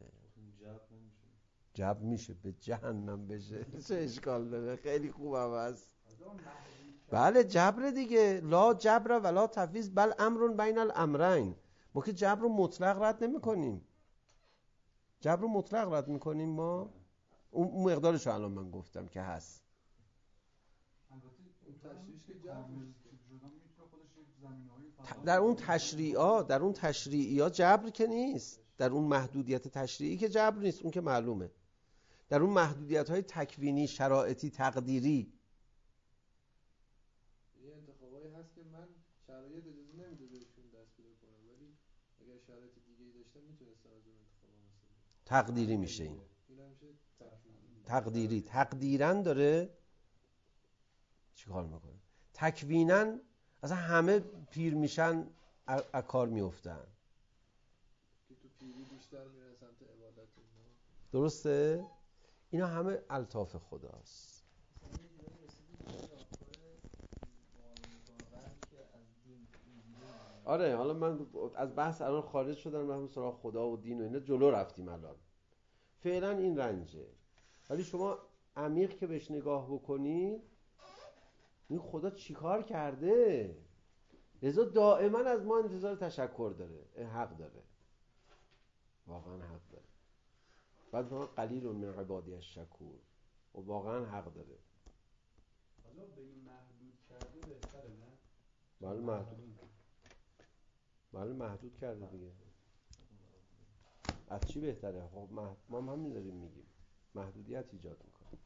جب میشه به جهنم بشه. چه اشکال داره؟ خیلی خوب هم هست. بله جبر دیگه، لا جبر ولا تفویض بل امر بین الامرین. ما که جبر رو مطلق رد نمی کنیم. جبر رو مطلق رد می کنیم ما. اون مقدارش رو الان من گفتم که هست. در اون تشریعات در اون تشریعیات جبر که نیست، در اون محدودیت تشریعی که جبر نیست، اون که معلومه. در اون محدودیت های تکوینی، شرائطی، تقدیری یه انتخابایی هست که من شرایط اجازه نمیده بهشون دست پیدا کنم، ولی اگر شرایط دیگه‌ای داشتم میتونستم از اون انتخابا مثلا. تقدیری میشه این. این هم میشه تکوینی. تقدیری تقدیرن داره چیکار میکنه؟ تکوینن اصلا همه پیر میشن از کار میافتن که تو پیری بیشتر میرن سمت عبادت اینا. درسته؟ اینا همه الطاف خداست. آره حالا من از بحث الان خارج شدم، رفتم سراغ خدا و دین و اینا، جلو رفتیم الان. فعلا این رنجه، ولی شما عمیق که بهش نگاه بکنی این خدا چیکار کرده؟ لذا دائما از ما انتظار تشکر داره، حق داره، واقعا حق داره. بعد ما قلیل من عبادی الشکور، و واقعا حق داره. حالا به این محدود کرده بهتره نه؟ بله محدود بله محدود کرده دیگه. از چی بهتره؟ خب محد... ما هم همین داریم میگیم، محدودیت ایجاد میکنه.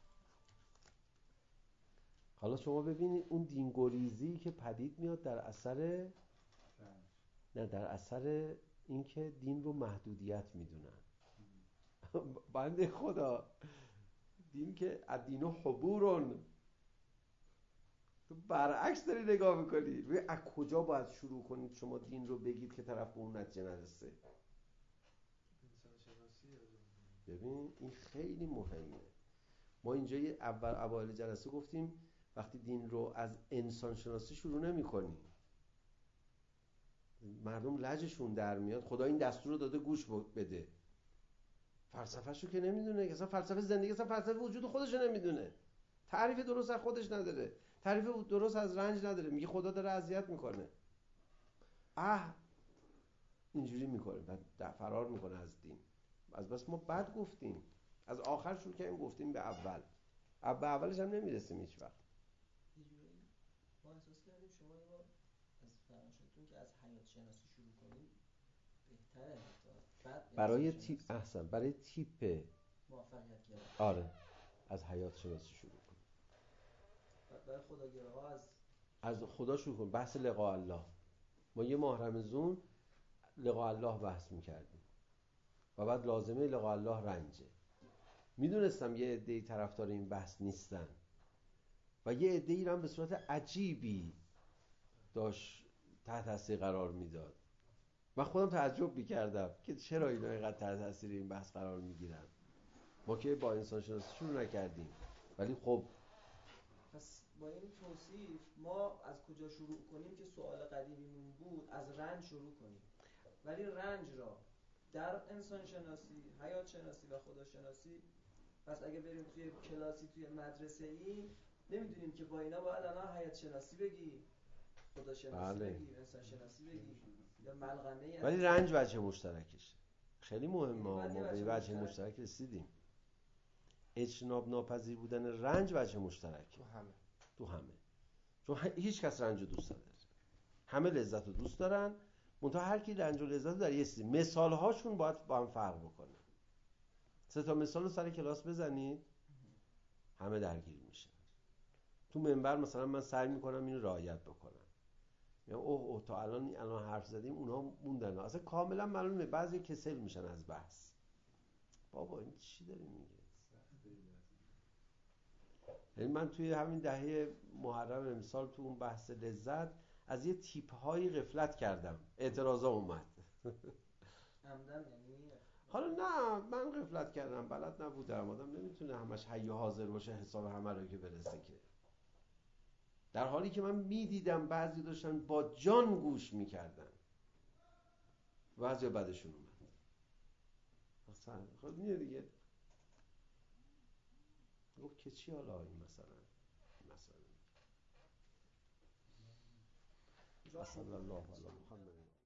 حالا شما ببینید اون دینگریزی که پدید میاد در اثر نه در اثر اینکه دین رو محدودیت میدونن. بنده خدا دین که الدین حبورون، تو برعکس داری نگاه میکنی. ببین از کجا باید شروع کنید شما دین رو بگید که طرف به اون نتیجه نرسه؟ انسان شناسی. ببین این خیلی مهمه. ما اینجا یه اول اوایل جلسه گفتیم وقتی دین رو از انسان شناسی شروع نمی کنیم، مردم لجشون در میاد. خدا این دستور رو داده گوش بده، فلسفه‌شو که نمیدونه، اصلا فلسفه زندگی، اصلا فلسفه وجود خودش رو نمیدونه، تعریف درست از خودش نداره، تعریف درست از رنج نداره، میگه خدا داره اذیت میکنه، اه اینجوری میکنه، بعد فرار میکنه از دین. از بس ما بد گفتیم، از آخر شروع کردیم گفتیم به اول، به اولش هم نمیرسیم هیچ وقت. یه جورایی ما احساس کردیم شما یه بار از فرمایشتون که از حیات شناسی شروع کنیم بهتره، بعد برای تیپ احسن برای تیپ موفقیت گرا. آره از حیات شناسی شروع کنیم، بعد برای خداگراها از از خدا شروع کنیم. بحث لقاء الله، ما یه ماه رمضان لقاء الله بحث میکردیم و بعد لازمه لقاء الله رنجه. میدونستم یه عده‌ای طرفدار این بحث نیستن و یه عده‌ای رو هم به صورت عجیبی داشت تحت تاثیر قرار میداد. من خودم تعجب میکردم که چرا اینا اینقدر تحت تاثیر این بحث قرار میگیرن. ما که با انسان شناسی شروع نکردیم، ولی خب پس با این توصیف ما از کجا شروع کنیم که سوال قدیمیمون بود، از رنج شروع کنیم. ولی رنج را در انسان شناسی، حیات شناسی و خداشناسی، پس اگه بریم توی کلاسی توی مدرسه‌ای نمیدونیم که با اینا باید الان حیات شناسی بگی، خداشناسی بله. بگی، انسان شناسی بگی یا ملغمه. ولی رنج وجه مشترکشه، خیلی مهمه. ما یعنی به وجه وجه مشترک. مشترک رسیدیم. اجتناب ناپذیر بودن رنج وجه مشترک تو همه تو همه، چون هیچ کس رنج رو دوست نداره، همه لذت رو دوست دارن، منتها هر کی رنج و لذت رو در یه چیزی، مثال هاشون باید با هم فرق بکنه. سه تا مثال رو سر کلاس بزنید همه درگیر میشن. تو منبر مثلا من سعی میکنم اینو رعایت بکنم، میگم اوه اوه تا الان الان حرف زدیم اونا موندن، اصلا کاملا معلومه بعضی کسل میشن از بحث. بابا این چی داری میگه؟ یعنی من توی همین دهه محرم امسال تو اون بحث لذت از یه تیپ هایی غفلت کردم، اعتراضا اومد. عمدن یعنی حالا نه من غفلت کردم، بلد نبودم، آدم نمیتونه همش حی و حاضر باشه حساب همه رو که برسه که. در حالی که من میدیدم بعضی داشتن با جان گوش میکردن، بعضی بعدشون اومد. اصلا خب اینه دیگه. گفت که چی حالا این مثلا مثلا چیزا صلی الله علی محمد.